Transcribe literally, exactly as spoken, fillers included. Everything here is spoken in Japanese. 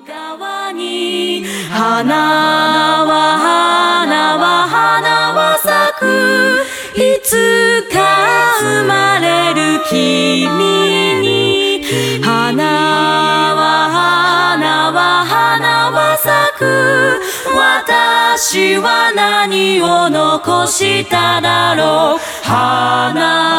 川に花は花は花は咲くいつか生まれる君に花は花は花は咲く私は何を残しただろう花